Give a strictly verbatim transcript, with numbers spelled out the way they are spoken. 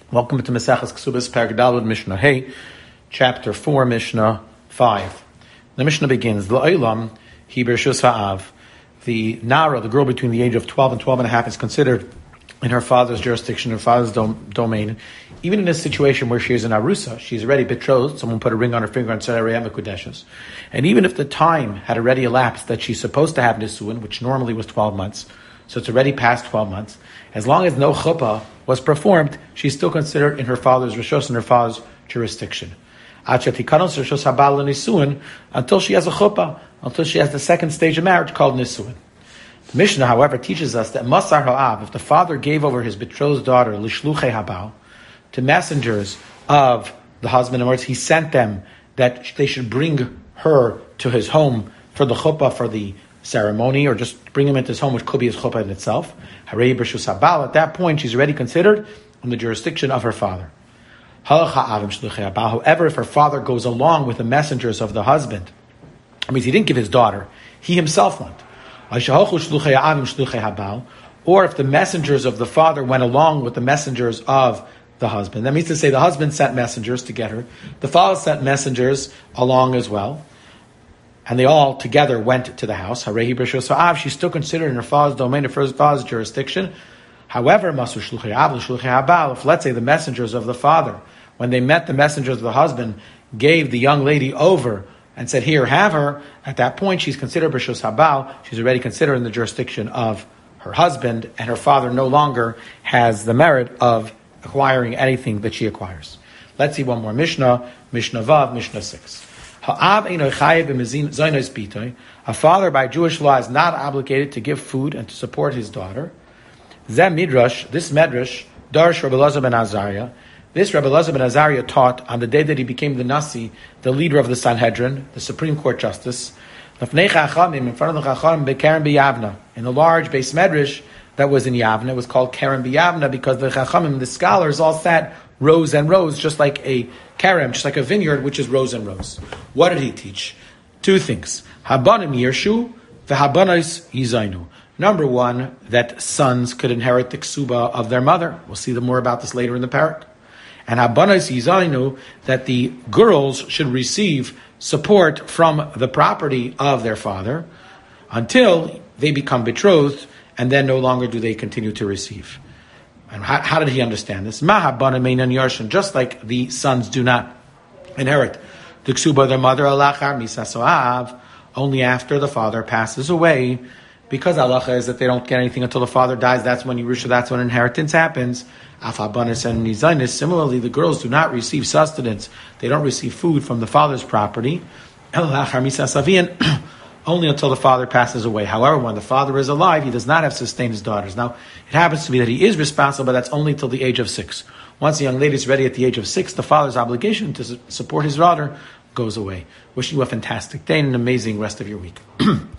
Welcome to Maseches Ksubas Perek Daled Mishnah Hey, Chapter Four, Mishnah Five. The Mishnah begins: L'olam hi b'reshus ha'av. The Nara, the girl between the age of twelve and twelve and a half, is considered in her father's jurisdiction, her father's dom- domain. Even in a situation where she is an arusa, she's already betrothed. Someone put a ring on her finger and said "Arei Mekudeshes." And even if the time had already elapsed that she's supposed to have nisuin, which normally was twelve months, so it's already past twelve months. As long as no chuppah was performed, she's still considered in her father's rishos and her father's jurisdiction. Until she has a chuppah, until she has the second stage of marriage called nisuin. The Mishnah, however, teaches us that masar ha'av, if the father gave over his betrothed daughter lishluchei habal, to messengers of the husband, in words, he sent them that they should bring her to his home for the chuppah, for the ceremony, or just bring him into his home, which could be his chuppah in itself. Harei b'reshus habal. At that point, she's already considered in the jurisdiction of her father. However, if her father goes along with the messengers of the husband, that means he didn't give his daughter, he himself went. Or if the messengers of the father went along with the messengers of the husband, that means to say the husband sent messengers to get her, the father sent messengers along as well, and they all together went to the house. She's still considered in her father's domain, her father's jurisdiction. However, if let's say the messengers of the father, when they met the messengers of the husband, gave the young lady over and said, "Here, have her," at that point she's considered b'reshus habal. She's already considered in the jurisdiction of her husband, and her father no longer has the merit of acquiring anything that she acquires. Let's see one more Mishnah, Mishnah Vav, Mishnah Six. A father by Jewish law is not obligated to give food and to support his daughter. Zeh midrash, this medrash, darsh Rabbi Elazar ben Azariah. This Rabbi Elazar ben Azariah taught on the day that he became the Nasi, the leader of the Sanhedrin, the Supreme Court Justice, in front of the Chachamim, beKeren b'Yavna, in a large base medrash that was in Yavna. It was called Keren b'Yavna because the Chachamim, the scholars, all sat rows and rows, just like a Kerem, just like a vineyard, which is rows and rows. What did he teach? Two things. Habanim Yershu, v'habanos Yizainu. Number one, that sons could inherit the ksuba of their mother. We'll see more about this later in the parak. And habanos Yizainu, that the girls should receive support from the property of their father until they become betrothed, and then no longer do they continue to receive. And how, how did he understand this? Just like the sons do not inherit the ksuba of their mother, only after the father passes away, because halacha is that they don't get anything until the father dies. That's when Yerusha, that's when inheritance happens. Similarly, the girls do not receive sustenance. They don't receive food from the father's property. Only until the father passes away. However, when the father is alive, he does not have to sustain his daughters. Now, it happens to be that he is responsible, but that's only till the age of six. Once the young lady is ready at the age of six, the father's obligation to su- support his daughter goes away. Wishing you a fantastic day and an amazing rest of your week.